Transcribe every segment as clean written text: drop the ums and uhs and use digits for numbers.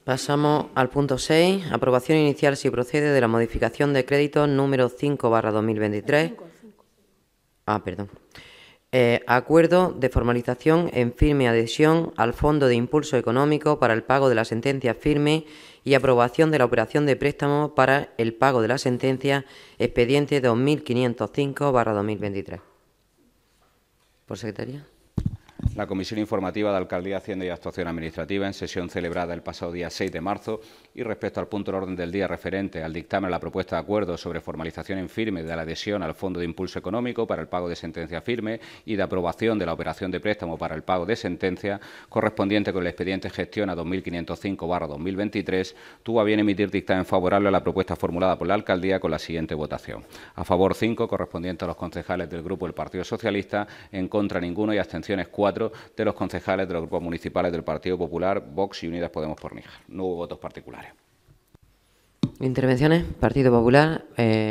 Pasamos al punto 6, aprobación inicial si procede de la modificación de crédito número 5/2023. Perdón. Acuerdo de formalización en firme adhesión al Fondo de Impulso Económico para el pago de la sentencia firme y aprobación de la operación de préstamo para el pago de la sentencia expediente 2505/2023. ¿Por secretaría? La Comisión Informativa de Alcaldía, Hacienda y Actuación Administrativa, en sesión celebrada el pasado día 6 de marzo y respecto al punto del orden del día referente al dictamen a la propuesta de acuerdo sobre formalización en firme de la adhesión al Fondo de Impulso Económico para el pago de sentencia firme y de aprobación de la operación de préstamo para el pago de sentencia correspondiente con el expediente gestión a 2505/2023, tuvo a bien emitir dictamen favorable a la propuesta formulada por la Alcaldía con la siguiente votación. A favor 5, correspondiente a los concejales del Grupo del Partido Socialista, en contra ninguno y abstenciones 4 de los concejales de los grupos municipales del Partido Popular, Vox y Unidas Podemos por Níjar. No hubo votos particulares. Intervenciones. Partido Popular,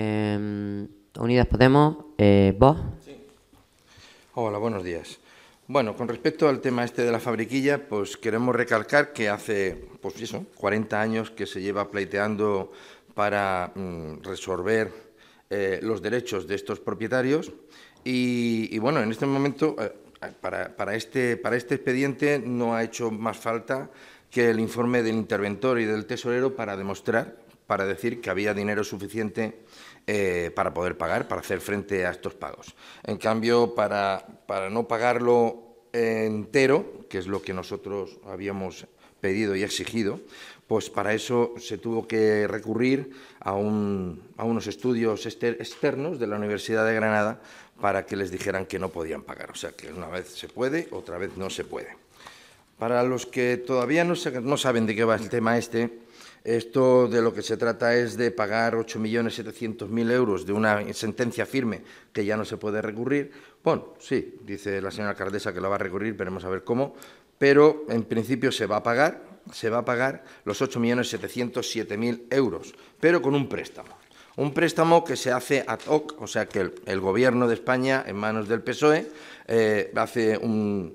Unidas Podemos, Vox. Sí. Hola, buenos días. Bueno, con respecto al tema este de la fabriquilla, pues queremos recalcar que hace, 40 años que se lleva pleiteando para resolver los derechos de estos propietarios y bueno, en este momento para este expediente no ha hecho más falta que el informe del interventor y del tesorero para decir que había dinero suficiente para poder pagar, para hacer frente a estos pagos. En cambio, para no pagarlo entero, que es lo que nosotros habíamos pedido y exigido, pues para eso se tuvo que recurrir a unos estudios externos de la Universidad de Granada para que les dijeran que no podían pagar. O sea, que una vez se puede, otra vez no se puede. Para los que todavía no saben de qué va el tema esto de lo que se trata es de pagar 8.700.000 euros de una sentencia firme que ya no se puede recurrir. Bueno, sí, dice la señora alcaldesa que la va a recurrir, veremos a ver cómo, pero en principio se va a pagar los 8.707.000 euros, pero con un préstamo. Un préstamo que se hace ad hoc, o sea que el Gobierno de España, en manos del PSOE, hace un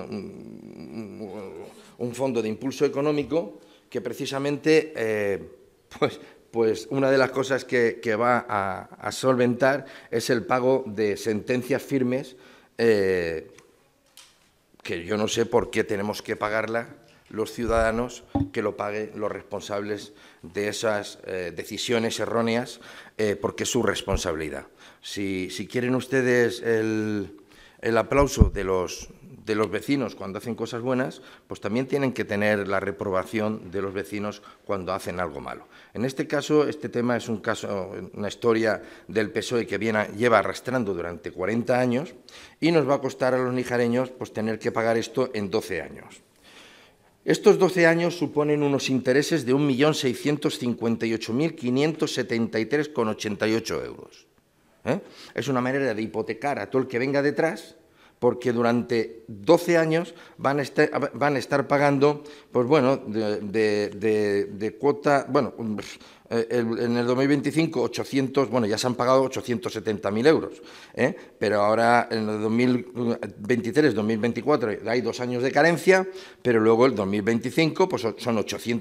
fondo de impulso económico que precisamente, pues una de las cosas que va a solventar es el pago de sentencias firmes, que yo no sé por qué tenemos que pagarla los ciudadanos, que lo paguen los responsables de esas decisiones erróneas, porque es su responsabilidad. Si quieren ustedes el aplauso de los vecinos cuando hacen cosas buenas, pues también tienen que tener la reprobación de los vecinos cuando hacen algo malo. En este caso, este tema es una historia del PSOE que lleva arrastrando durante 40 años y nos va a costar a los nijareños pues tener que pagar esto en 12 años. Estos 12 años suponen unos intereses de 1.658.573,88 euros. Es una manera de hipotecar a todo el que venga detrás, porque durante 12 años van a estar pagando, pues bueno, de cuota, bueno, en el 2025 800, bueno, ya se han pagado 870.000 euros, pero ahora en el 2023, 2024 hay 2 años de carencia, pero luego el 2025 pues son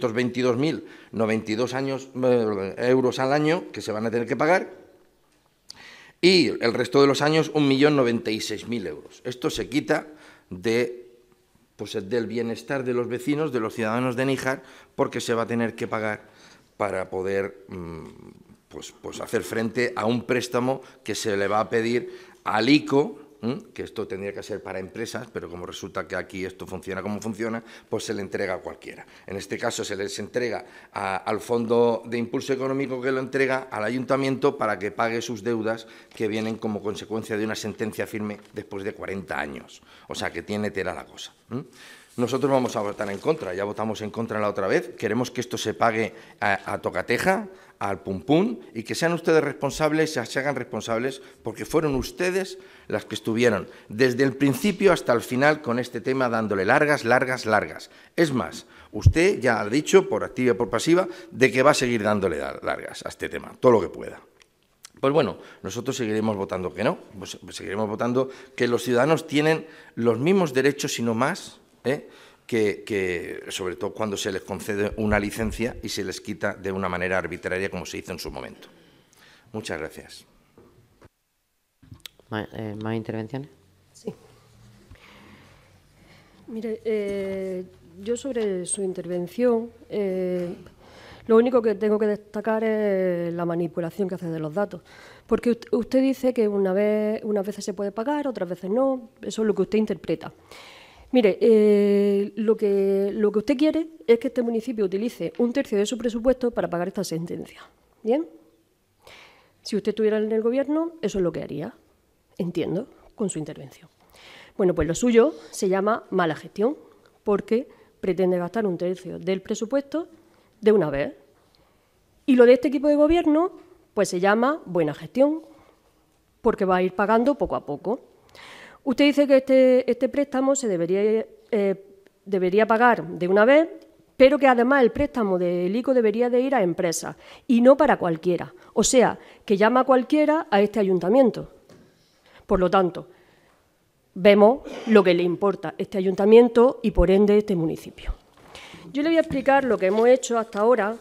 822.092 euros al año que se van a tener que pagar. Y el resto de los años 1.096.000 euros. Esto se quita del bienestar de los vecinos, de los ciudadanos de Níjar, porque se va a tener que pagar para poder pues hacer frente a un préstamo que se le va a pedir al ICO, que esto tendría que ser para empresas, pero como resulta que aquí esto funciona como funciona, pues se le entrega a cualquiera. En este caso se les entrega al Fondo de Impulso Económico, que lo entrega al Ayuntamiento para que pague sus deudas que vienen como consecuencia de una sentencia firme después de 40 años. O sea, que tiene tela la cosa. Nosotros vamos a votar en contra, ya votamos en contra la otra vez, queremos que esto se pague a tocateja, al pum pum, y que sean ustedes responsables, se hagan responsables, porque fueron ustedes las que estuvieron desde el principio hasta el final con este tema, dándole largas. Es más, usted ya ha dicho, por activa y por pasiva, de que va a seguir dándole largas a este tema, todo lo que pueda. Pues bueno, nosotros seguiremos votando que no, pues seguiremos votando que los ciudadanos tienen los mismos derechos y no más, que sobre todo cuando se les concede una licencia y se les quita de una manera arbitraria como se hizo en su momento. Muchas gracias. ¿Más intervenciones? Sí. Mire, yo sobre su intervención, lo único que tengo que destacar es la manipulación que hace de los datos. Porque usted dice que unas veces se puede pagar, otras veces no, eso es lo que usted interpreta. Mire, lo que usted quiere es que este municipio utilice 1/3 de su presupuesto para pagar esta sentencia. ¿Bien? Si usted estuviera en el Gobierno, eso es lo que haría. Entiendo, con su intervención. Bueno, pues lo suyo se llama mala gestión, porque pretende gastar 1/3 del presupuesto de una vez. Y lo de este equipo de Gobierno, pues se llama buena gestión, porque va a ir pagando poco a poco. Usted dice que este préstamo se debería pagar de una vez, pero que además el préstamo del ICO debería de ir a empresas y no para cualquiera. O sea, que llama a cualquiera a este ayuntamiento. Por lo tanto, vemos lo que le importa este ayuntamiento y, por ende, este municipio. Yo le voy a explicar lo que hemos hecho hasta ahora,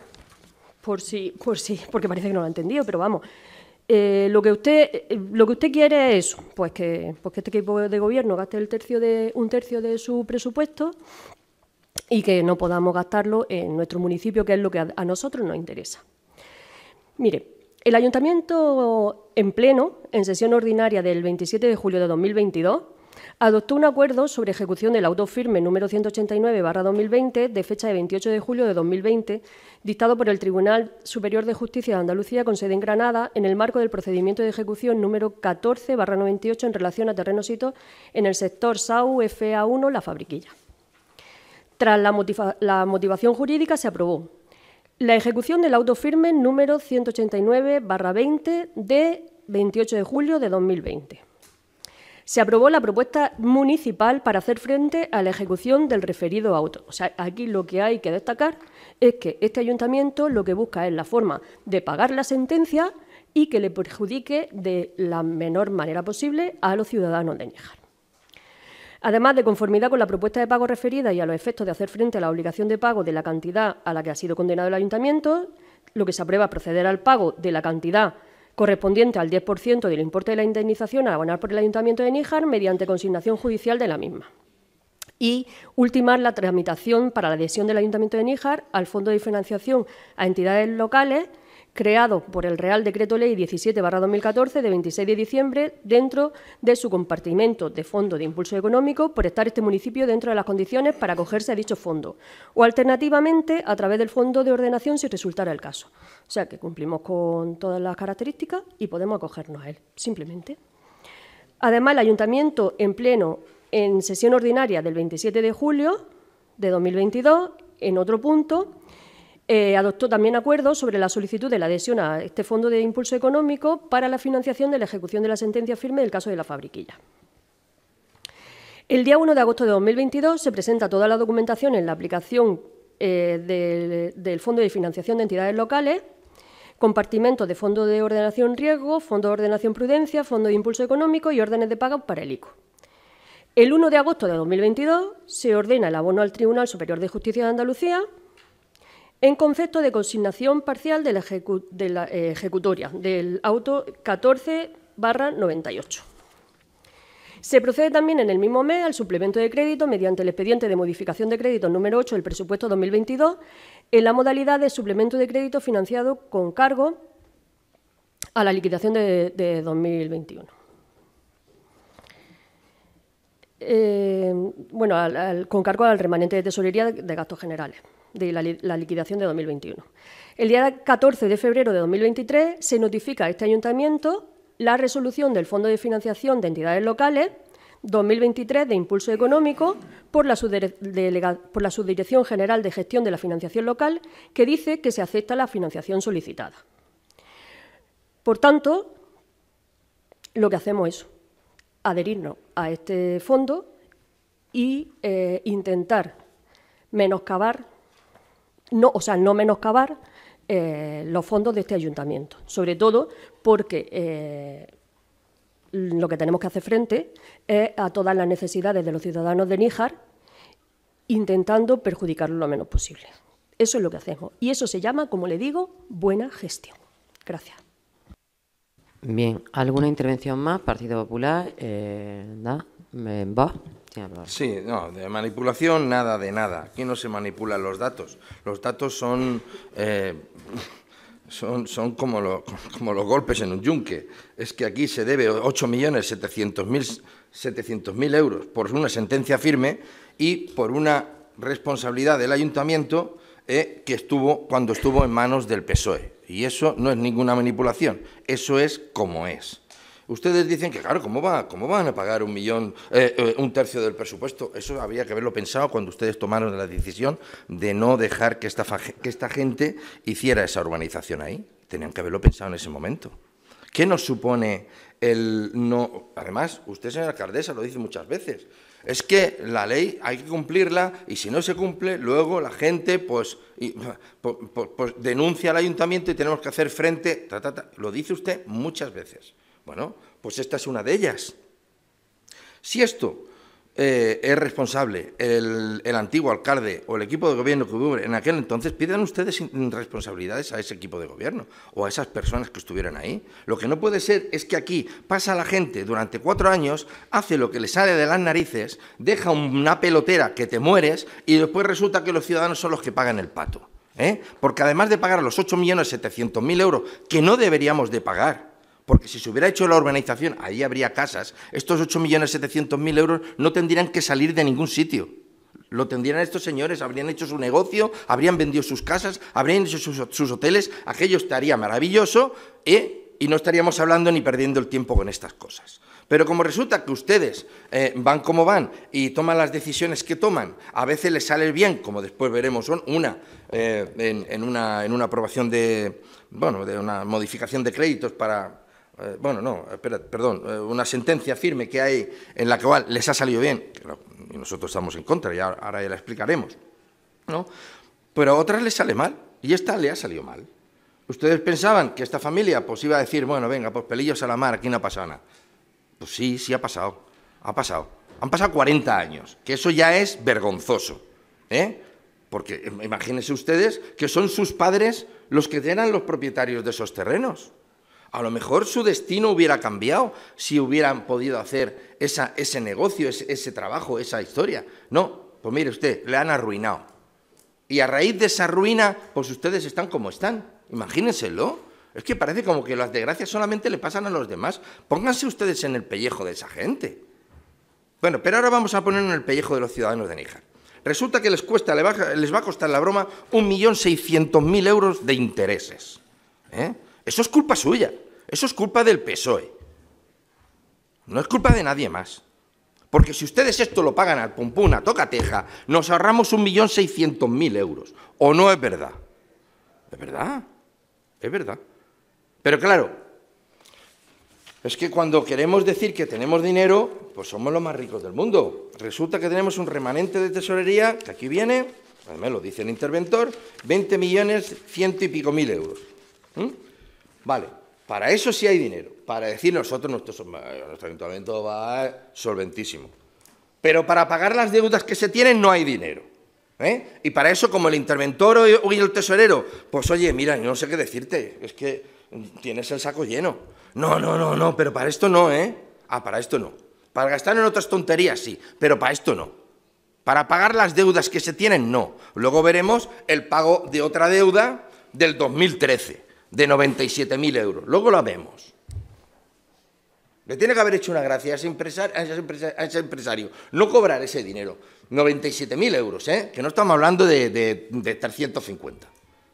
porque parece que no lo ha entendido, pero vamos. Lo que usted quiere es pues que este equipo de Gobierno gaste 1/3 de su presupuesto y que no podamos gastarlo en nuestro municipio, que es lo que a nosotros nos interesa. Mire, el Ayuntamiento en pleno, en sesión ordinaria del 27 de julio de 2022, adoptó un acuerdo sobre ejecución del auto firme número 189/2020 de fecha de 28 de julio de 2020, dictado por el Tribunal Superior de Justicia de Andalucía con sede en Granada, en el marco del procedimiento de ejecución número 14/98 en relación a terrenos hitos en el sector SAU FA1 La Fabriquilla. Tras la motivación jurídica se aprobó la ejecución del auto firme número 189/20 de 28 de julio de 2020. Se aprobó la propuesta municipal para hacer frente a la ejecución del referido auto. O sea, aquí lo que hay que destacar es que este ayuntamiento lo que busca es la forma de pagar la sentencia y que le perjudique de la menor manera posible a los ciudadanos de Níjar. Además, de conformidad con la propuesta de pago referida y a los efectos de hacer frente a la obligación de pago de la cantidad a la que ha sido condenado el ayuntamiento, lo que se aprueba es proceder al pago de la cantidad correspondiente al 10% del importe de la indemnización a abonar por el Ayuntamiento de Níjar mediante consignación judicial de la misma. Y ultimar la tramitación para la adhesión del Ayuntamiento de Níjar al Fondo de Financiación a Entidades Locales, creado por el Real Decreto Ley 17/2014 de 26 de diciembre, dentro de su compartimento de Fondo de Impulso Económico, por estar este municipio dentro de las condiciones para acogerse a dicho fondo, o alternativamente a través del Fondo de Ordenación si resultara el caso. O sea, que cumplimos con todas las características y podemos acogernos a él, simplemente. Además, el Ayuntamiento, en pleno, en sesión ordinaria del 27 de julio de 2022, en otro punto, adoptó también acuerdos sobre la solicitud de la adhesión a este Fondo de Impulso Económico para la financiación de la ejecución de la sentencia firme del caso de La Fabriquilla. El día 1 de agosto de 2022 se presenta toda la documentación en la aplicación del Fondo de Financiación de Entidades Locales, compartimentos de Fondo de Ordenación Riesgo, Fondo de Ordenación Prudencia, Fondo de Impulso Económico y órdenes de pago para el ICO. El 1 de agosto de 2022 se ordena el abono al Tribunal Superior de Justicia de Andalucía en concepto de consignación parcial de la ejecutoria del auto 14/98. Se procede también en el mismo mes al suplemento de crédito mediante el expediente de modificación de crédito número 8 del presupuesto 2022 en la modalidad de suplemento de crédito financiado con cargo a la liquidación de 2021. Con cargo al remanente de tesorería de gastos generales de la liquidación de 2021. El día 14 de febrero de 2023 se notifica a este ayuntamiento la resolución del Fondo de Financiación de Entidades Locales 2023 de Impulso Económico por la Subdirección General de Gestión de la Financiación Local, que dice que se acepta la financiación solicitada. Por tanto, lo que hacemos es adherirnos a este fondo y intentar menoscabar, no menoscabar los fondos de este ayuntamiento, sobre todo porque lo que tenemos que hacer frente es a todas las necesidades de los ciudadanos de Níjar intentando perjudicarlo lo menos posible. Eso es lo que hacemos. Y eso se llama, como le digo, buena gestión. Gracias. Bien, ¿alguna intervención más? Partido Popular, ¿va? Sí, no, de manipulación nada de nada. Aquí no se manipulan los datos. Los datos son como los golpes en un yunque. Es que aquí se debe 8.700.000 euros por una sentencia firme y por una responsabilidad del ayuntamiento que estuvo cuando estuvo en manos del PSOE. Y eso no es ninguna manipulación, eso es como es. Ustedes dicen que, claro, ¿cómo van a pagar un tercio del presupuesto? Eso habría que haberlo pensado cuando ustedes tomaron la decisión de no dejar que esta gente hiciera esa urbanización ahí. Tenían que haberlo pensado en ese momento. ¿Qué nos supone el no? Además, usted, señora alcaldesa, lo dice muchas veces. Es que la ley hay que cumplirla y si no se cumple, luego la gente pues denuncia al ayuntamiento y tenemos que hacer frente. Lo dice usted muchas veces. Bueno, pues esta es una de ellas. Si esto es responsable el antiguo alcalde o el equipo de gobierno que hubo en aquel entonces, pidan ustedes responsabilidades a ese equipo de gobierno o a esas personas que estuvieran ahí. Lo que no puede ser es que aquí pasa la gente durante 4 años, hace lo que le sale de las narices, deja una pelotera que te mueres y después resulta que los ciudadanos son los que pagan el pato. Porque además de pagar los 8.700.000 euros que no deberíamos de pagar, porque si se hubiera hecho la urbanización, ahí habría casas, estos 8.700.000 euros no tendrían que salir de ningún sitio. Lo tendrían estos señores, habrían hecho su negocio, habrían vendido sus casas, habrían hecho sus hoteles, aquello estaría maravilloso y no estaríamos hablando ni perdiendo el tiempo con estas cosas. Pero como resulta que ustedes van como van y toman las decisiones que toman, a veces les sale bien, como después veremos, en una aprobación de una modificación de créditos para... una sentencia firme que hay en la cual les ha salido bien, y nosotros estamos en contra, y ahora ya la explicaremos, ¿no? Pero a otras les sale mal, y esta le ha salido mal. Ustedes pensaban que esta familia pues iba a decir, bueno, venga, pues pelillos a la mar, aquí no ha pasado nada. Pues sí ha pasado, Han pasado 40 años, que eso ya es vergonzoso, Porque imagínense ustedes que son sus padres los que eran los propietarios de esos terrenos. A lo mejor su destino hubiera cambiado si hubieran podido hacer ese negocio, ese trabajo, esa historia. No, pues mire usted, le han arruinado. Y a raíz de esa ruina, pues ustedes están como están. Imagínenselo. Es que parece como que las desgracias solamente le pasan a los demás. Pónganse ustedes en el pellejo de esa gente. Bueno, pero ahora vamos a ponernos en el pellejo de los ciudadanos de Níjar. Resulta que les va a costar la broma 1.600.000 euros de intereses. Eso es culpa suya. Eso es culpa del PSOE. No es culpa de nadie más. Porque si ustedes esto lo pagan al pum pum, a tocateja, nos ahorramos 1.600.000 euros. ¿O no es verdad? Es verdad. Es verdad. Pero claro, es que cuando queremos decir que tenemos dinero, pues somos los más ricos del mundo. Resulta que tenemos un remanente de tesorería, que aquí viene, además lo dice el interventor, 20.100.000 y pico euros. Vale, para eso sí hay dinero. Para decir nosotros, nuestro ayuntamiento va solventísimo. Pero para pagar las deudas que se tienen no hay dinero. Y para eso, como el interventor y el tesorero, pues oye, mira, no sé qué decirte, es que tienes el saco lleno. No, pero para esto no, para esto no. Para gastar en otras tonterías sí, pero para esto no. Para pagar las deudas que se tienen, no. Luego veremos el pago de otra deuda del 2013, de 97.000 euros. Luego la vemos. Le tiene que haber hecho una gracia a ese empresario no cobrar ese dinero. 97.000 euros, que no estamos hablando de 350.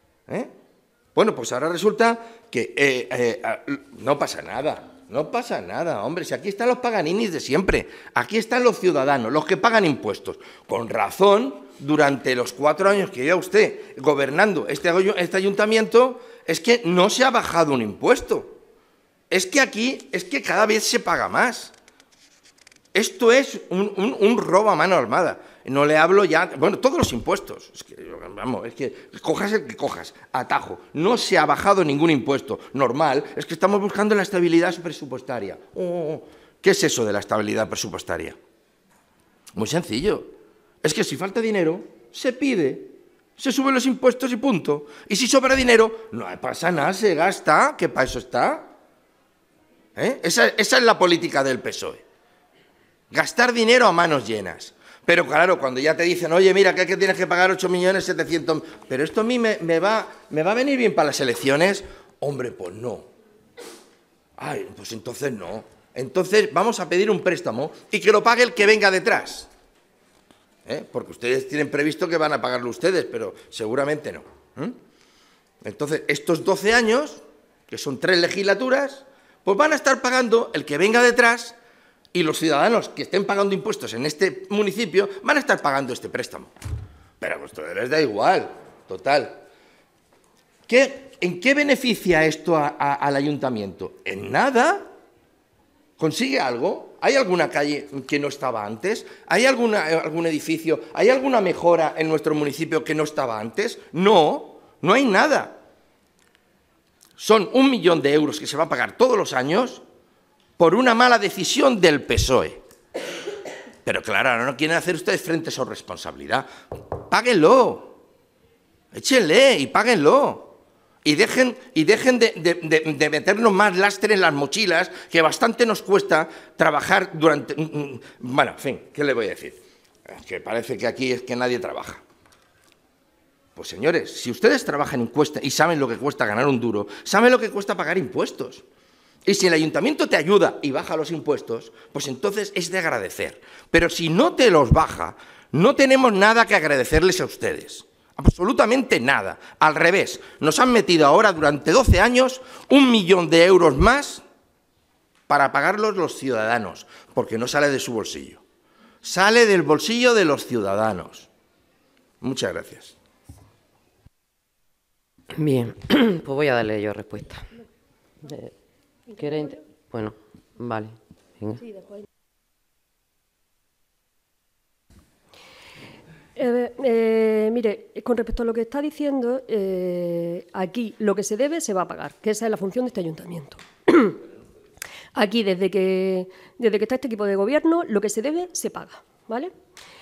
Bueno, pues ahora resulta que no pasa nada. No pasa nada, hombre. Si aquí están los paganinis de siempre. Aquí están los ciudadanos, los que pagan impuestos. Con razón, durante los 4 años que lleva usted gobernando este ayuntamiento, es que no se ha bajado un impuesto. Es que aquí, cada vez se paga más. Esto es un robo a mano armada. No le hablo ya... Bueno, todos los impuestos. Es que cojas el que cojas, atajo. No se ha bajado ningún impuesto. Normal, es que estamos buscando la estabilidad presupuestaria. ¿Qué es eso de la estabilidad presupuestaria? Muy sencillo. Es que si falta dinero, se pide, se suben los impuestos y punto. Y si sobra dinero, no pasa nada, se gasta, que para eso está. Esa es la política del PSOE. Gastar dinero a manos llenas. Pero claro, cuando ya te dicen, oye, mira, que tienes que pagar 8.700.000, pero esto a mí me va a venir bien para las elecciones, hombre, pues no. Ay, pues entonces no. Entonces vamos a pedir un préstamo y que lo pague el que venga detrás. Porque ustedes tienen previsto que van a pagarlo ustedes, pero seguramente no. Entonces, estos 12 años, que son 3 legislaturas, pues van a estar pagando el que venga detrás y los ciudadanos que estén pagando impuestos en este municipio van a estar pagando este préstamo. Pero a ustedes les da igual, total. ¿En qué beneficia esto al ayuntamiento? En nada. ¿Consigue algo? ¿Hay alguna calle que no estaba antes? ¿Hay algún edificio? ¿Hay alguna mejora en nuestro municipio que no estaba antes? No, no hay nada. Son 1 millón de euros que se va a pagar todos los años por una mala decisión del PSOE. Pero claro, ahora no quieren hacer ustedes frente a su responsabilidad. Páguenlo, échenle y páguenlo. Y dejen de meternos más lastre en las mochilas, que bastante nos cuesta trabajar durante... Bueno, en fin, ¿qué le voy a decir? Es que parece que aquí es que nadie trabaja. Pues señores, si ustedes trabajan y saben lo que cuesta ganar un duro, saben lo que cuesta pagar impuestos. Y si el ayuntamiento te ayuda y baja los impuestos, pues entonces es de agradecer. Pero si no te los baja, no tenemos nada que agradecerles a ustedes. Absolutamente nada. Al revés, nos han metido ahora durante 12 años 1 millón de euros más para pagarlos los ciudadanos, porque no sale de su bolsillo. Sale del bolsillo de los ciudadanos. Muchas gracias. Bien, pues voy a darle yo respuesta. Bueno, vale. Venga. Mire, con respecto a lo que está diciendo, aquí lo que se debe se va a pagar, que esa es la función de este ayuntamiento. Aquí, desde que está este equipo de gobierno, lo que se debe se paga, ¿vale?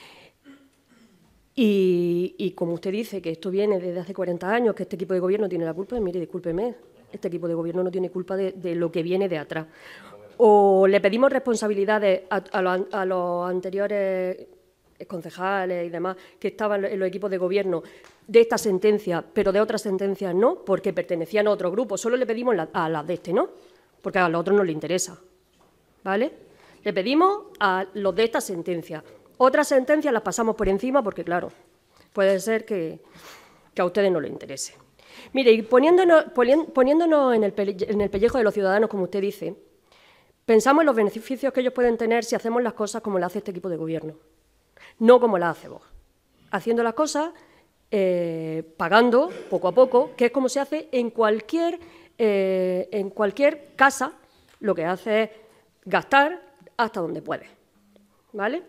Y como usted dice que esto viene desde hace 40 años, que este equipo de gobierno tiene la culpa, mire, discúlpeme, este equipo de gobierno no tiene culpa de lo que viene de atrás. O le pedimos responsabilidades a los anteriores concejales y demás que estaban en los equipos de gobierno de esta sentencia, pero de otras sentencias no, porque pertenecían a otro grupo. Solo le pedimos a las de este, ¿no? Porque a los otros no les interesa, ¿vale? Le pedimos a los de esta sentencia. Otras sentencias las pasamos por encima porque, claro, puede ser que a ustedes no les interese. Mire, y poniéndonos en el pellejo de los ciudadanos, como usted dice, pensamos en los beneficios que ellos pueden tener si hacemos las cosas como las hace este equipo de gobierno. No como la hace Vox, haciendo las cosas, pagando poco a poco, que es como se hace en cualquier casa, lo que hace es gastar hasta donde puede, ¿vale?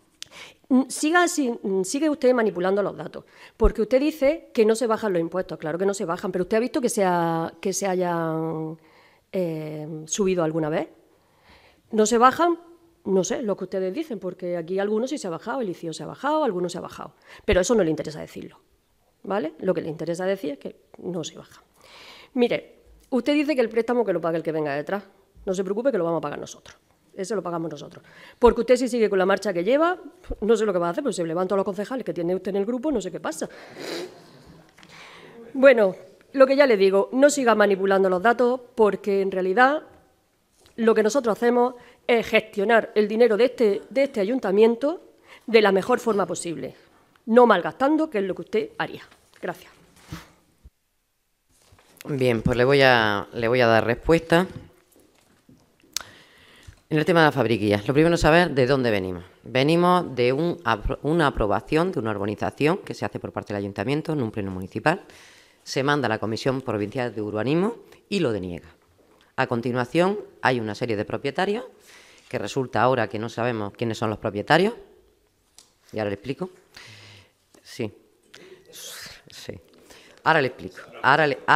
Sigue usted manipulando los datos, porque usted dice que no se bajan los impuestos, claro que no se bajan, pero usted ha visto que se hayan subido alguna vez. No se bajan. No sé lo que ustedes dicen, porque aquí algunos sí se ha bajado, el ICIO se ha bajado, algunos se ha bajado. Pero eso no le interesa decirlo, ¿vale? Lo que le interesa decir es que no se baja. Mire, usted dice que el préstamo que lo pague el que venga detrás. No se preocupe que lo vamos a pagar nosotros. Eso lo pagamos nosotros. Porque usted si sigue con la marcha que lleva, no sé lo que va a hacer, pues se levanta a los concejales que tiene usted en el grupo, no sé qué pasa. Bueno, lo que ya le digo, no siga manipulando los datos, porque en realidad lo que nosotros hacemos es gestionar el dinero de este ayuntamiento de la mejor forma posible, no malgastando, que es lo que usted haría. Gracias. Bien, pues le voy a dar respuesta. En el tema de las fabriquillas, lo primero es saber de dónde venimos. Venimos de una aprobación de una urbanización que se hace por parte del ayuntamiento en un pleno municipal. Se manda a la Comisión Provincial de Urbanismo y lo deniega. A continuación, hay una serie de propietarios que resulta ahora que no sabemos quiénes son los propietarios. Y ahora le explico. Sí. Ahora le explico.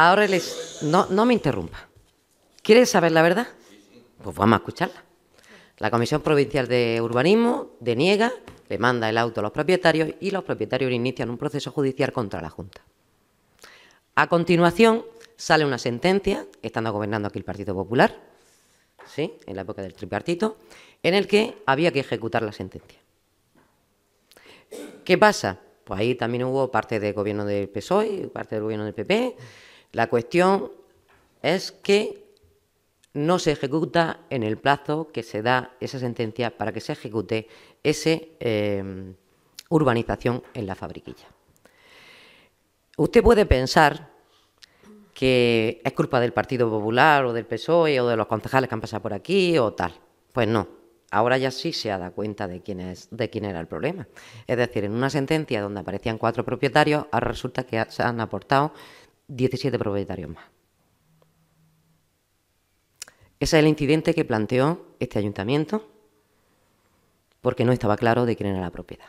No me interrumpa. ¿Quieres saber la verdad? Pues vamos a escucharla. La Comisión Provincial de Urbanismo deniega, le manda el auto a los propietarios y los propietarios inician un proceso judicial contra la Junta. A continuación, sale una sentencia, estando gobernando aquí el Partido Popular, ¿sí?, en la época del tripartito, en el que había que ejecutar la sentencia. ¿Qué pasa? Pues ahí también hubo parte del gobierno del PSOE y parte del gobierno del PP. La cuestión es que no se ejecuta en el plazo que se da esa sentencia para que se ejecute esa urbanización en la Fabriquilla. Usted puede pensar que es culpa del Partido Popular o del PSOE o de los concejales que han pasado por aquí o tal. Pues no, ahora ya sí se ha dado cuenta de quién era el problema. Es decir, en una sentencia donde aparecían 4 propietarios, ahora resulta que se han aportado 17 propietarios más. Ese es el incidente que planteó este ayuntamiento porque no estaba claro de quién era la propiedad.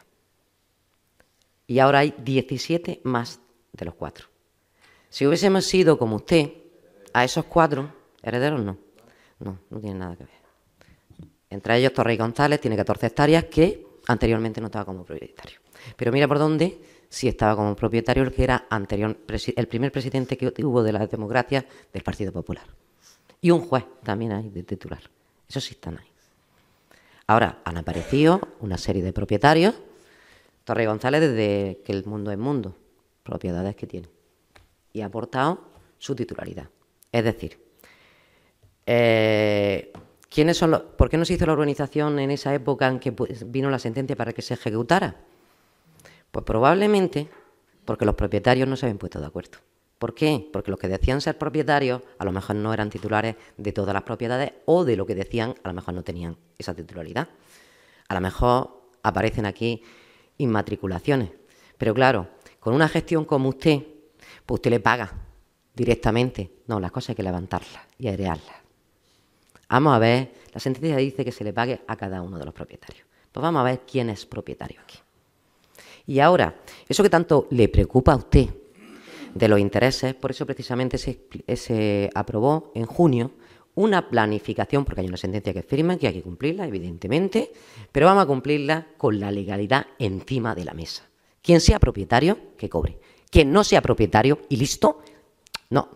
Y ahora hay 17 más de los 4. Si hubiésemos sido como usted, a esos 4 herederos no tienen nada que ver. Entre ellos Torrey González tiene 14 hectáreas que anteriormente no estaba como propietario. Pero mira por dónde sí estaba como propietario el que era el primer presidente que hubo de la democracia del Partido Popular. Y un juez también hay de titular. Esos sí están ahí. Ahora han aparecido una serie de propietarios. Torrey González, desde que el mundo es mundo, propiedades que tiene. Y ha aportado su titularidad. Es decir, ¿por qué no se hizo la urbanización en esa época en que vino la sentencia para que se ejecutara? Pues probablemente porque los propietarios no se habían puesto de acuerdo. ¿Por qué? Porque los que decían ser propietarios a lo mejor no eran titulares de todas las propiedades o de lo que decían a lo mejor no tenían esa titularidad. A lo mejor aparecen aquí inmatriculaciones. Pero claro, con una gestión como usted, pues usted le paga directamente. No, las cosas hay que levantarlas y airearlas. Vamos a ver, la sentencia dice que se le pague a cada uno de los propietarios. Pues vamos a ver quién es propietario aquí. Y ahora, eso que tanto le preocupa a usted de los intereses, por eso precisamente se aprobó en junio una planificación, porque hay una sentencia que firma, que hay que cumplirla, evidentemente, pero vamos a cumplirla con la legalidad encima de la mesa. Quien sea propietario, que cobre. Quien no sea propietario y listo, no.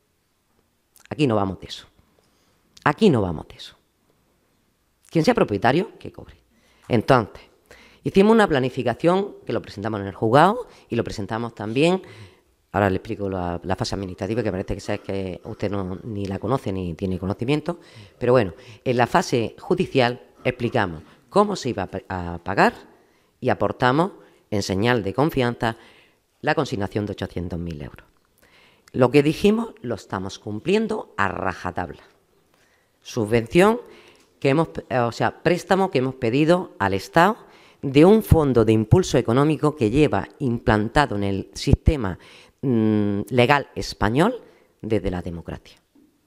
Aquí no vamos de eso. Aquí no vamos de eso. Quien sea propietario, que cobre. Entonces, hicimos una planificación que lo presentamos en el juzgado y lo presentamos también. Ahora le explico la fase administrativa, que parece que usted ni la conoce ni tiene conocimiento. Pero bueno, en la fase judicial explicamos cómo se iba a pagar y aportamos, en señal de confianza, la consignación de 800.000 euros. Lo que dijimos lo estamos cumpliendo a rajatabla. Subvención préstamo que hemos pedido al Estado de un fondo de impulso económico que lleva implantado en el sistema legal español desde la democracia.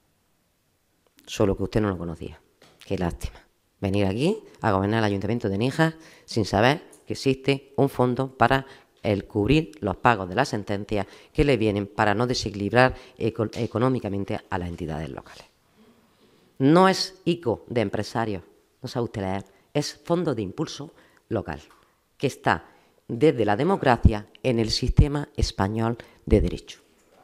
Solo que usted no lo conocía. Qué lástima. Venir aquí a gobernar el Ayuntamiento de Níjar sin saber que existe un fondo para cubrir los pagos de las sentencias que le vienen para no desequilibrar económicamente a las entidades locales. No es ICO de empresarios, no sabe usted leer, es fondo de impulso local, que está desde la democracia en el sistema español de derecho.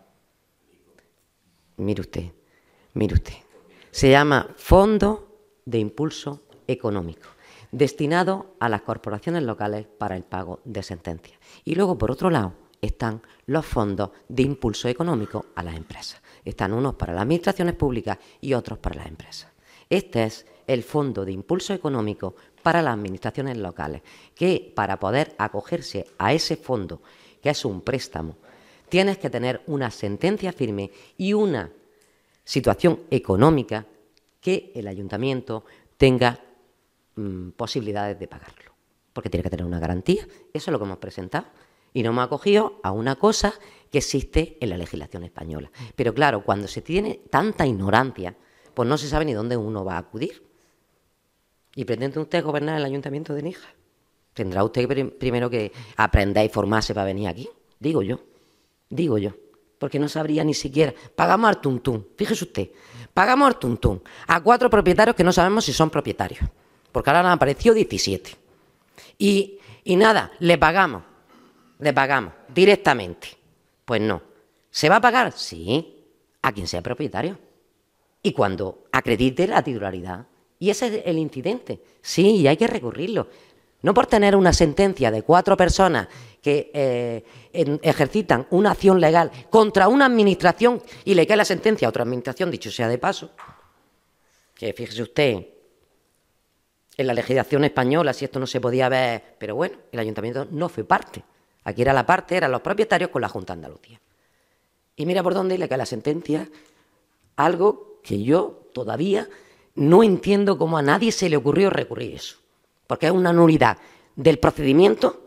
Mire usted. Se llama Fondo de Impulso Económico, destinado a las corporaciones locales para el pago de sentencias. Y luego, por otro lado, están los fondos de impulso económico a las empresas. Están unos para las administraciones públicas y otros para las empresas. Este es el Fondo de Impulso Económico para las administraciones locales, que para poder acogerse a ese fondo, que es un préstamo, tienes que tener una sentencia firme y una situación económica que el ayuntamiento tenga posibilidades de pagarlo, porque tiene que tener una garantía. Eso es lo que hemos presentado y nos hemos acogido a una cosa que existe en la legislación española. Pero claro, cuando se tiene tanta ignorancia, pues no se sabe ni dónde uno va a acudir. ¿Y pretende usted gobernar el Ayuntamiento de Níjar? Tendrá usted primero que aprender y formarse para venir aquí, digo yo, porque no sabría ni siquiera. Pagamos al tuntún, fíjese usted, pagamos al tuntún a 4 propietarios que no sabemos si son propietarios. porque ahora han aparecido 17. Y nada, le pagamos directamente. Pues no. ¿Se va a pagar? Sí, a quien sea propietario. Y cuando acredite la titularidad. Y ese es el incidente. Sí, y hay que recurrirlo. No por tener una sentencia de 4 personas que ejercitan una acción legal contra una administración y le cae la sentencia a otra administración, dicho sea de paso, que fíjese usted, en la legislación española si esto no se podía ver, pero bueno, el ayuntamiento no fue parte. Aquí era la parte, eran los propietarios con la Junta de Andalucía. Y mira por dónde le cae la sentencia, algo que yo todavía no entiendo cómo a nadie se le ocurrió recurrir eso. Porque es una nulidad del procedimiento,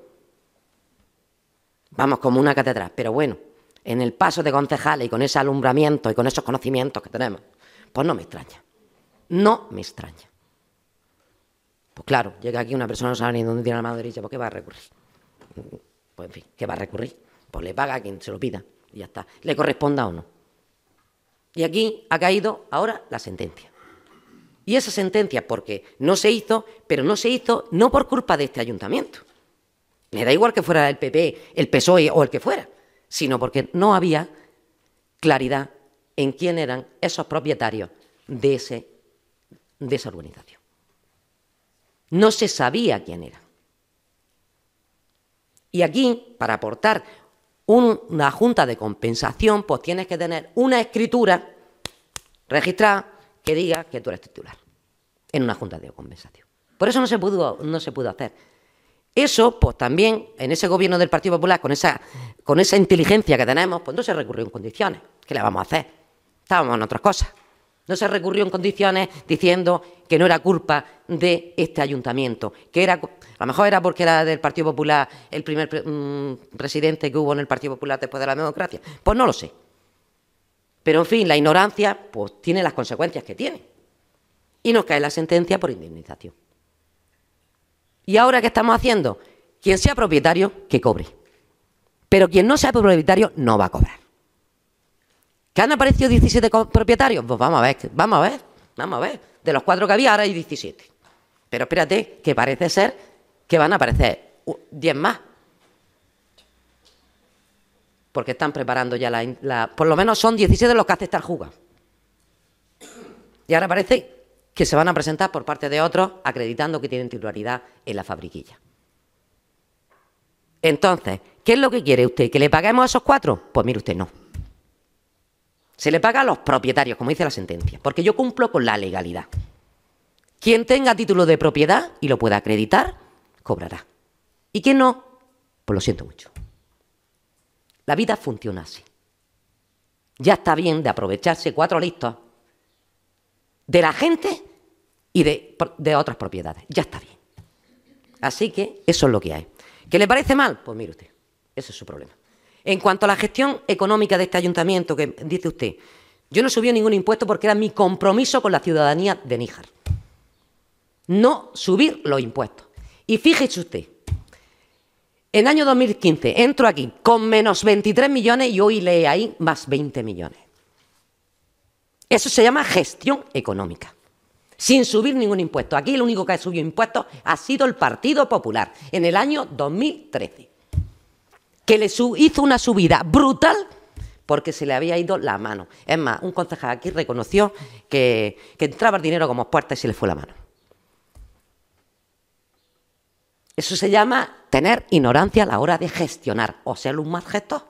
vamos, como una catedral. Pero bueno, en el paso de concejales y con ese alumbramiento y con esos conocimientos que tenemos, pues no me extraña. No me extraña. Pues claro, llega aquí una persona, no sabe ni dónde tiene la mano derecha, ¿por qué va a recurrir? Pues en fin, ¿qué va a recurrir? Pues le paga a quien se lo pida y ya está. Le corresponda o no. Y aquí ha caído ahora la sentencia. Y esa sentencia, porque no se hizo, pero no se hizo no por culpa de este ayuntamiento. Me da igual que fuera el PP, el PSOE o el que fuera, sino porque no había claridad en quién eran esos propietarios de esa urbanización. No se sabía quién era. Y aquí, para aportar una junta de compensación, pues tienes que tener una escritura registrada que diga que tú eres titular en una junta de compensación. Por eso no se pudo hacer. Eso, pues también, en ese gobierno del Partido Popular, con esa inteligencia que tenemos, pues no se recurrió en condiciones. ¿Qué le vamos a hacer? Estábamos en otras cosas. No se recurrió en condiciones diciendo que no era culpa de este ayuntamiento, que era, a lo mejor era porque era del Partido Popular el primer presidente que hubo en el Partido Popular después de la democracia. Pues no lo sé. Pero, en fin, la ignorancia pues tiene las consecuencias que tiene. Y nos cae la sentencia por indemnización. ¿Y ahora qué estamos haciendo? Quien sea propietario, que cobre. Pero quien no sea propietario, no va a cobrar. ¿Que han aparecido 17 propietarios? Pues vamos a ver. De los 4 que había, ahora hay 17. Pero espérate, que parece ser que van a aparecer 10 más. Porque están preparando ya por lo menos son 17 los que hace estar jugando. Y ahora parece que se van a presentar por parte de otros acreditando que tienen titularidad en la fabriquilla. Entonces, ¿qué es lo que quiere usted? ¿Que le paguemos a esos 4? Pues mire usted, no. Se le paga a los propietarios, como dice la sentencia, porque yo cumplo con la legalidad. Quien tenga título de propiedad y lo pueda acreditar, cobrará. Y quien no, pues lo siento mucho. La vida funciona así. Ya está bien de aprovecharse 4 listos de la gente y de otras propiedades. Ya está bien. Así que eso es lo que hay. ¿Qué le parece mal? Pues mire usted, ese es su problema. En cuanto a la gestión económica de este ayuntamiento, que dice usted, yo no subí ningún impuesto porque era mi compromiso con la ciudadanía de Níjar. No subir los impuestos. Y fíjese usted, en el año 2015 entro aquí con menos 23 millones y hoy lee ahí más 20 millones. Eso se llama gestión económica. Sin subir ningún impuesto. Aquí el único que ha subido impuestos ha sido el Partido Popular en el año 2013. Que le hizo una subida brutal porque se le había ido la mano. Es más, un concejal aquí reconoció que entraba el dinero como puerta y se le fue la mano. Eso se llama tener ignorancia a la hora de gestionar o ser un mal gestor.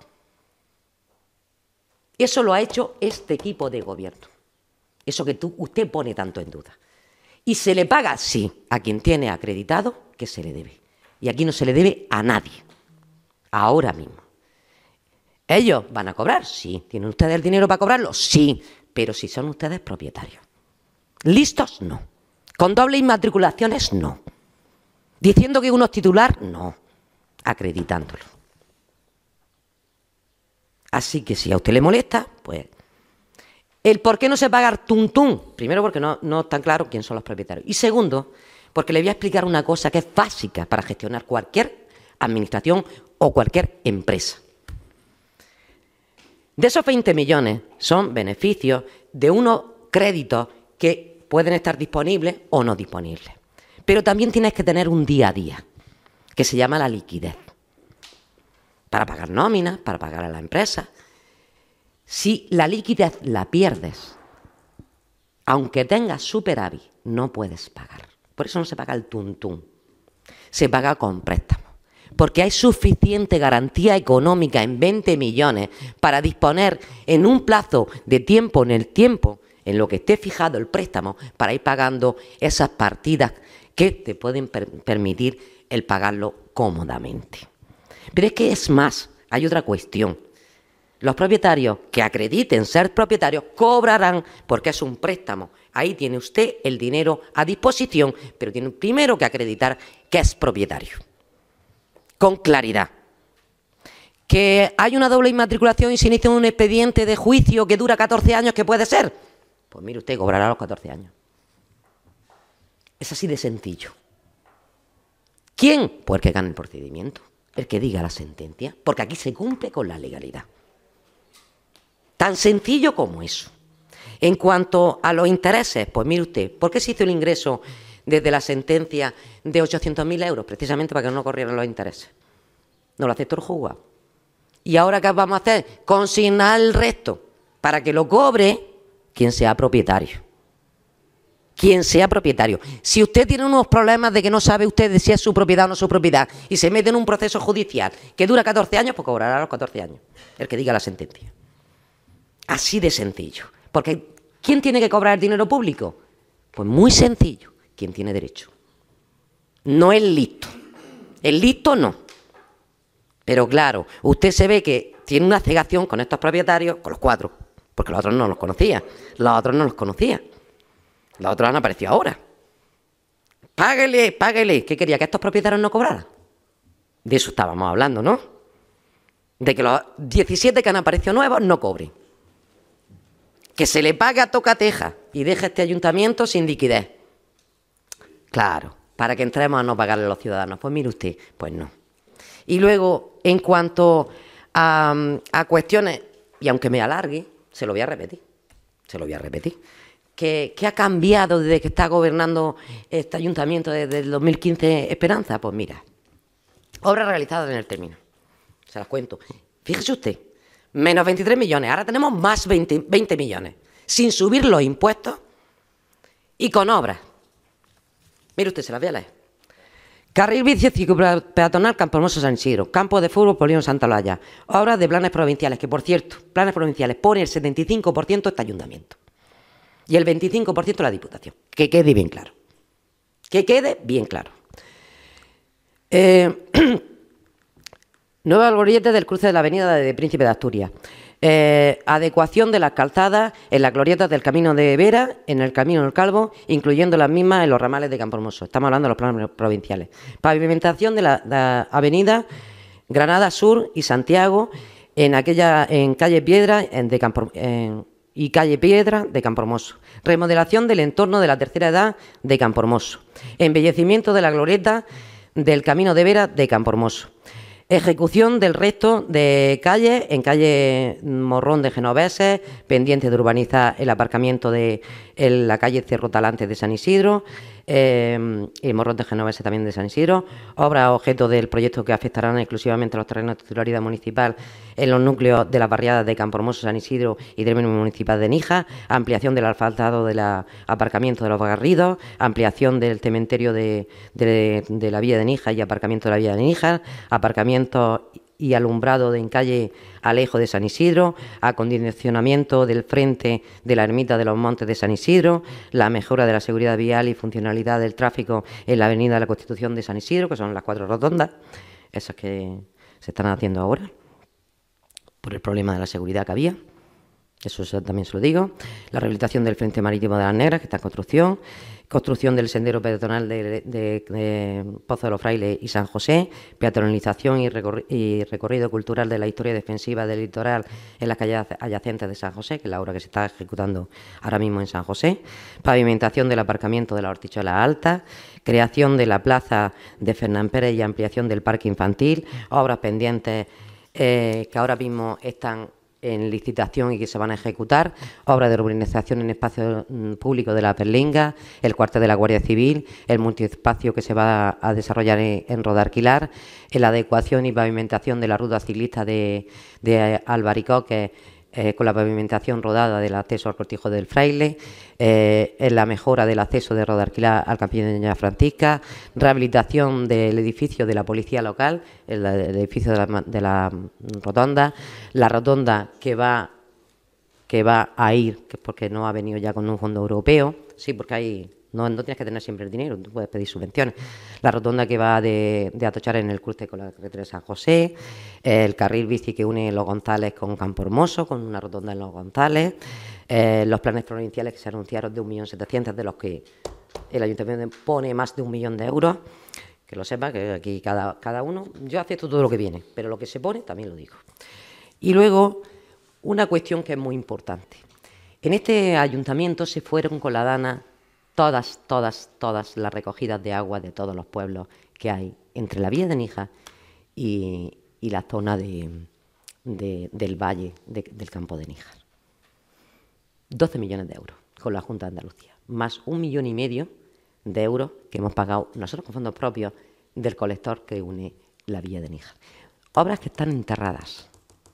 Eso lo ha hecho este equipo de gobierno. Eso que usted pone tanto en duda. ¿Y se le paga? Sí, a quien tiene acreditado que se le debe. Y aquí no se le debe a nadie. Ahora mismo. ¿Ellos van a cobrar? Sí. ¿Tienen ustedes el dinero para cobrarlo? Sí. Pero si son ustedes propietarios. ¿Listos? No. ¿Con dobles inmatriculaciones? No. ¿Diciendo que uno es titular? No. Acreditándolo. Así que si a usted le molesta, pues... ¿El por qué no se paga tuntún? Primero, porque no está claro quién son los propietarios. Y segundo, porque le voy a explicar una cosa que es básica para gestionar cualquier administración o cualquier empresa. De esos 20 millones son beneficios de unos créditos que pueden estar disponibles o no disponibles. pero también tienes que tener un día a día, que se llama la liquidez, para pagar nóminas, para pagar a la empresa. Si la liquidez la pierdes, aunque tengas superávit, no puedes pagar. Por eso no se paga el tuntún, se paga con préstamo, porque hay suficiente garantía económica en 20 millones para disponer en un plazo de tiempo, en lo que esté fijado el préstamo, para ir pagando esas partidas que te pueden permitir el pagarlo cómodamente. Pero es que es más, hay otra cuestión. Los propietarios que acrediten ser propietarios cobrarán porque es un préstamo. Ahí tiene usted el dinero a disposición, pero tiene primero que acreditar que es propietario. Con claridad. ¿Que hay una doble inmatriculación y se inicia un expediente de juicio que dura 14 años, que puede ser? Pues mire usted, cobrará a los 14 años. Es así de sencillo. ¿Quién? Pues el que gane el procedimiento, el que diga la sentencia, porque aquí se cumple con la legalidad. Tan sencillo como eso. En cuanto a los intereses, pues mire usted, ¿por qué se hizo el ingreso desde la sentencia de 800.000 euros? Precisamente para que no corrieran los intereses. No lo aceptó el juzgado. ¿Y ahora qué vamos a hacer? Consignar el resto para que lo cobre quien sea propietario. Quien sea propietario. Si usted tiene unos problemas de que no sabe usted de si es su propiedad o no su propiedad y se mete en un proceso judicial que dura 14 años, pues cobrará a los 14 años el que diga la sentencia. Así de sencillo. Porque ¿quién tiene que cobrar el dinero público? Pues muy sencillo, quien tiene derecho. No el listo. El listo no. Pero claro, usted se ve que tiene una cegación con estos propietarios, con los 4, porque los otros no los conocía. Los otros no los conocía. Los otros han aparecido ahora. Páguele, páguele. ¿Qué quería? ¿Que estos propietarios no cobraran? De eso estábamos hablando, ¿no? De que los 17 que han aparecido nuevos no cobren. Que se le pague a tocateja y deje este ayuntamiento sin liquidez. Claro, para que entremos a no pagarle a los ciudadanos. Pues mire usted, pues no. Y luego, en cuanto a cuestiones, y aunque me alargue, se lo voy a repetir. ¿Qué ha cambiado desde que está gobernando este ayuntamiento desde el 2015 Esperanza? Pues mira, obras realizadas en el término. Se las cuento. Fíjese usted, menos 23 millones, ahora tenemos más 20 millones, sin subir los impuestos y con obras. Mire usted, se las voy a leer. Carril bici peatonal Campo Hermoso San Isidro, campo de fútbol Polígono Santa Olalla, obras de planes provinciales, que por cierto, planes provinciales pone el 75% este ayuntamiento. Y el 25% la Diputación. Que quede bien claro. Que quede bien claro. Nueva glorieta del cruce de la avenida de Príncipe de Asturias. Adecuación de las calzadas en las glorietas del Camino de Vera, en el Camino del Calvo, incluyendo las mismas en los ramales de Campohermoso. Estamos hablando de los planes provinciales. Pavimentación de la avenida Granada Sur y Santiago en calle Piedra y calle Piedra de Campohermoso. Remodelación del entorno de la tercera edad de Campohermoso. Embellecimiento de la glorieta del Camino de Vera de Campohermoso. Ejecución del resto de calles en calle Morrón de Genoveses, pendiente de urbanizar el aparcamiento de la calle Cerro Talante de San Isidro, y Morrón de Genoveses también de San Isidro. Obras objeto del proyecto que afectarán exclusivamente a los terrenos de titularidad municipal en los núcleos de las barriadas de Campohermoso, San Isidro y término municipal de Níjar. Ampliación del asfaltado del aparcamiento de los Garridos, ampliación del cementerio de la villa de Níjar y aparcamiento de la villa de Níjar, aparcamiento y alumbrado en calle Alejo de San Isidro, acondicionamiento del frente de la ermita de los Montes de San Isidro, la mejora de la seguridad vial y funcionalidad del tráfico en la avenida de la Constitución de San Isidro, que son las 4 rotondas, esas que se están haciendo ahora, por el problema de la seguridad que había. Eso también se lo digo. La rehabilitación del Frente Marítimo de las Negras, que está en construcción. Construcción del sendero peatonal de Pozo de los Frailes y San José. Peatonalización y recorrido cultural de la historia defensiva del litoral en las calles adyacentes de San José, que es la obra que se está ejecutando ahora mismo en San José. Pavimentación del aparcamiento de la Hortichuela Alta. Creación de la plaza de Fernán Pérez y ampliación del parque infantil. Obras pendientes que ahora mismo están en licitación y que se van a ejecutar: obras de urbanización en espacio público de la Perlinga, el cuartel de la Guardia Civil, el multiespacio que se va a desarrollar en Rodarquilar, la adecuación y pavimentación de la ruta ciclista de Albaricoque, con la pavimentación rodada del acceso al Cortijo del Fraile, en la mejora del acceso de Rodarquilar al Campillo de Doña Francisca, rehabilitación del edificio de la Policía Local, el edificio de la rotonda, la rotonda que va a ir, porque no ha venido ya con un fondo europeo, sí, porque hay... No tienes que tener siempre el dinero, tú puedes pedir subvenciones. La rotonda que va de Atochar en el cruce con la carretera de San José, el carril bici que une Los González con Campo Hermoso, con una rotonda en Los González, los planes provinciales que se anunciaron de 1.700.000, de los que el Ayuntamiento pone más de 1 millón de euros. Que lo sepa, que aquí cada uno... Yo acepto todo lo que viene, pero lo que se pone también lo digo. Y luego, una cuestión que es muy importante. En este ayuntamiento se fueron con la DANA todas las recogidas de agua de todos los pueblos que hay entre la villa de Níjar y la zona del valle del campo de Níjar. 12 millones de euros con la Junta de Andalucía, más 1,5 millones de euros que hemos pagado nosotros con fondos propios del colector que une la villa de Níjar. Obras que están enterradas,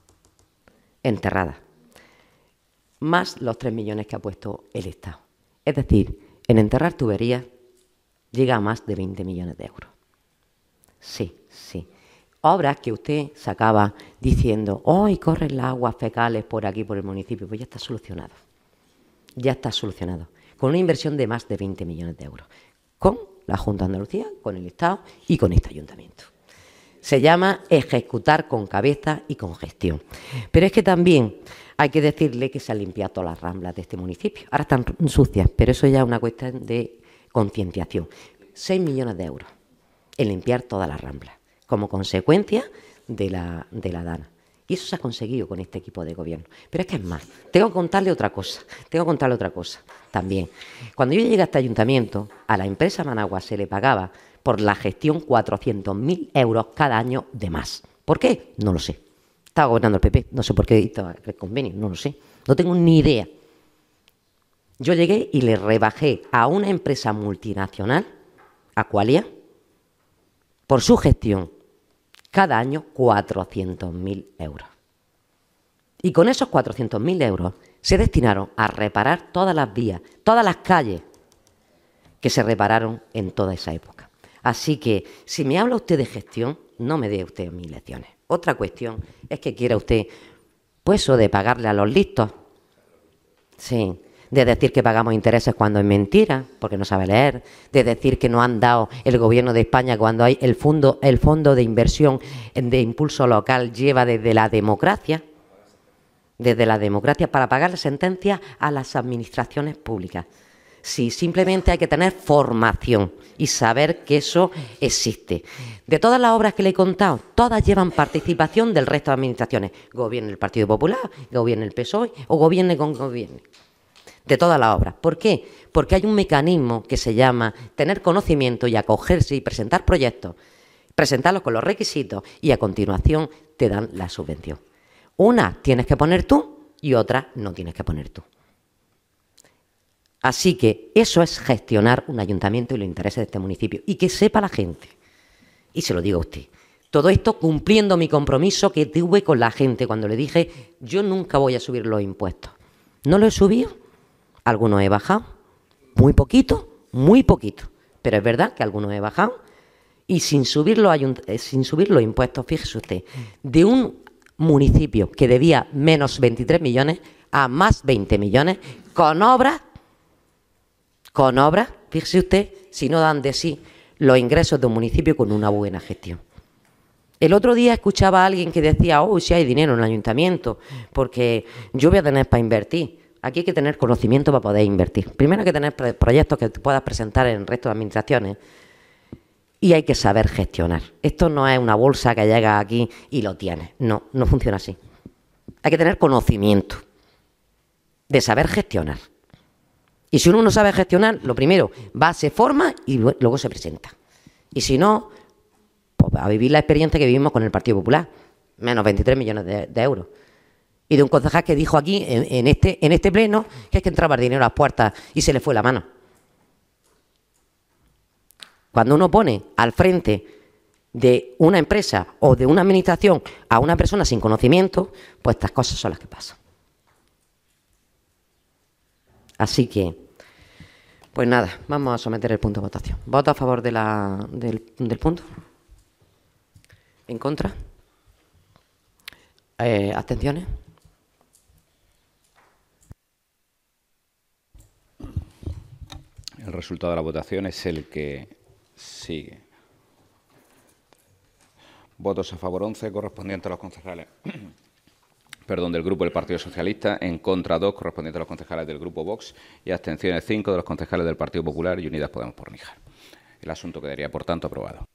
más los 3 millones que ha puesto el Estado. Es decir, en enterrar tuberías llega a más de 20 millones de euros. Sí. Obras que usted sacaba diciendo, hoy corren las aguas fecales por aquí, por el municipio, pues ya está solucionado. Con una inversión de más de 20 millones de euros. Con la Junta de Andalucía, con el Estado y con este ayuntamiento. Se llama ejecutar con cabeza y con gestión. Pero es que también hay que decirle que se han limpiado todas las ramblas de este municipio. Ahora están sucias, pero eso ya es una cuestión de concienciación. 6 millones de euros en limpiar todas las ramblas, como consecuencia de la DANA. Y eso se ha conseguido con este equipo de gobierno. Pero es que es más, tengo que contarle otra cosa también. Cuando yo llegué a este ayuntamiento, a la empresa Managua se le pagaba por la gestión 400.000 euros cada año de más. ¿Por qué? No lo sé. Estaba gobernando el PP, no sé por qué hizo el convenio, no lo sé. No tengo ni idea. Yo llegué y le rebajé a una empresa multinacional, Aqualia, por su gestión, cada año 400.000 euros. Y con esos 400.000 euros se destinaron a reparar todas las vías, todas las calles que se repararon en toda esa época. Así que, si me habla usted de gestión, no me dé usted mis lecciones. Otra cuestión es que quiera usted, pues eso de pagarle a los listos. Sí, de decir que pagamos intereses cuando es mentira, porque no sabe leer, de decir que nos han dado el Gobierno de España cuando hay el fondo de inversión de impulso local lleva desde la democracia para pagar sentencias a las administraciones públicas. Sí, simplemente hay que tener formación y saber que eso existe. De todas las obras que le he contado, todas llevan participación del resto de administraciones. Gobierne el Partido Popular, gobierne el PSOE o gobierne con gobierne. De todas las obras. ¿Por qué? Porque hay un mecanismo que se llama tener conocimiento y acogerse y presentar proyectos, presentarlos con los requisitos y a continuación te dan la subvención. Una tienes que poner tú y otra no tienes que poner tú. Así que eso es gestionar un ayuntamiento y los intereses de este municipio. Y que sepa la gente, y se lo digo a usted, todo esto cumpliendo mi compromiso que tuve con la gente cuando le dije, yo nunca voy a subir los impuestos. ¿No lo he subido? Algunos he bajado, muy poquito, pero es verdad que algunos he bajado. Y sin subir los impuestos, fíjese usted, de un municipio que debía menos 23 millones a más 20 millones, con obras, fíjese usted, si no dan de sí los ingresos de un municipio con una buena gestión. El otro día escuchaba a alguien que decía, si hay dinero en el ayuntamiento, porque yo voy a tener para invertir. Aquí hay que tener conocimiento para poder invertir. Primero hay que tener proyectos que puedas presentar en el resto de administraciones y hay que saber gestionar. Esto no es una bolsa que llega aquí y lo tienes. No funciona así. Hay que tener conocimiento de saber gestionar. Y si uno no sabe gestionar, lo primero, se forma y luego se presenta. Y si no, pues a vivir la experiencia que vivimos con el Partido Popular, menos 23 millones de euros. Y de un concejal que dijo aquí, en este pleno, que es que entraba el dinero a las puertas y se le fue la mano. Cuando uno pone al frente de una empresa o de una administración a una persona sin conocimiento, pues estas cosas son las que pasan. Así que, pues nada, vamos a someter el punto a votación. ¿Voto a favor de del punto? ¿En contra? ¿Abstenciones? El resultado de la votación es el que sigue. Votos a favor 11, correspondientes a los concejales del Grupo del Partido Socialista, en contra 2, correspondientes a los concejales del Grupo Vox, y abstenciones 5 de los concejales del Partido Popular y Unidas Podemos por Níjar. El asunto quedaría, por tanto, aprobado.